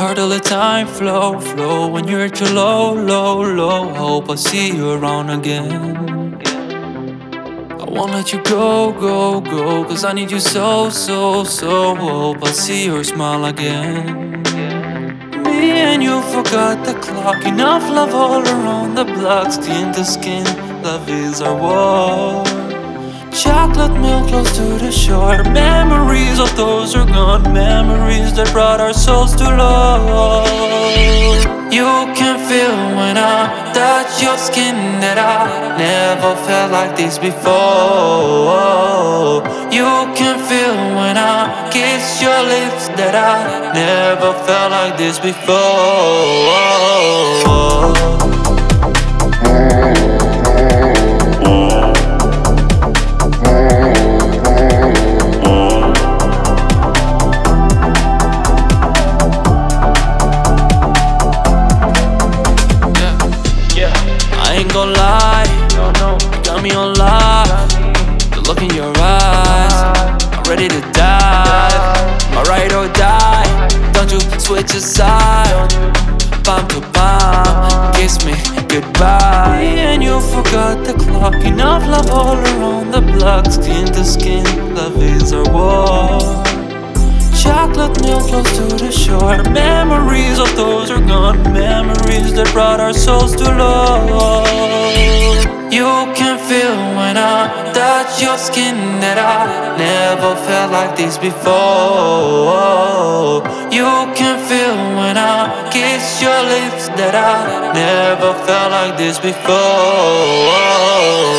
heart all the time flow when you're at your low. Hope I see you around again. I won't let you go, cause I need you so. Hope I see your smile again. Me and you forgot the clock. Enough love all around the block. Skin to skin, love is our war. Chocolate milk close to the shore. Memories of those are gone. Memories that brought our souls to love. You can feel when I touch your skin that I never felt like this before. You can feel when I kiss your lips that I never felt like this before. I ain't gon' lie, you got me on lock. The look in your eyes, I'm ready to dive. My ride or die, don't you switch your side. Palm to palm, kiss me goodbye. Me and you forgot the clock. Enough love all around the block. Skin to skin, love is our war. Chocolate milk close to the shore. Memories of those are gone. Memories that brought our souls to love. You can feel when I touch your skin that I never felt like this before. You can feel when I kiss your lips that I never felt like this before.